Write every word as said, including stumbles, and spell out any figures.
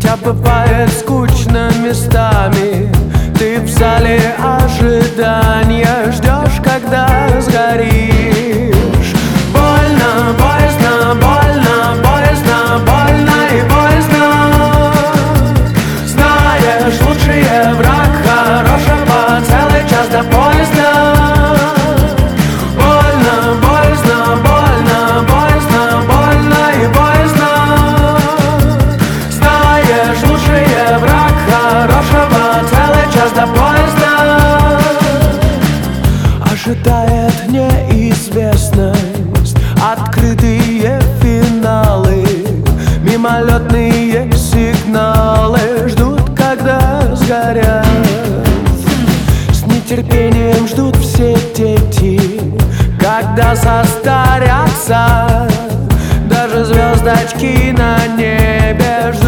Хотя бывает скучно местами, ты в зале ожидания ждешь, когда сгоришь. Больно, боязно, больно, боязно, больно и боязно. Знаешь, лучший враг хорошего целый час до поезда. Больно, боязно, больно, боязно, больно и боязно. Знаешь, лучший враг хорошего целый час до поезда. Ожидает неизвестность, открытые финалы, мимолетные сигналы ждут, когда сгорят. С нетерпением ждут все дети, когда состарятся. Даже звездочки на небе ждут,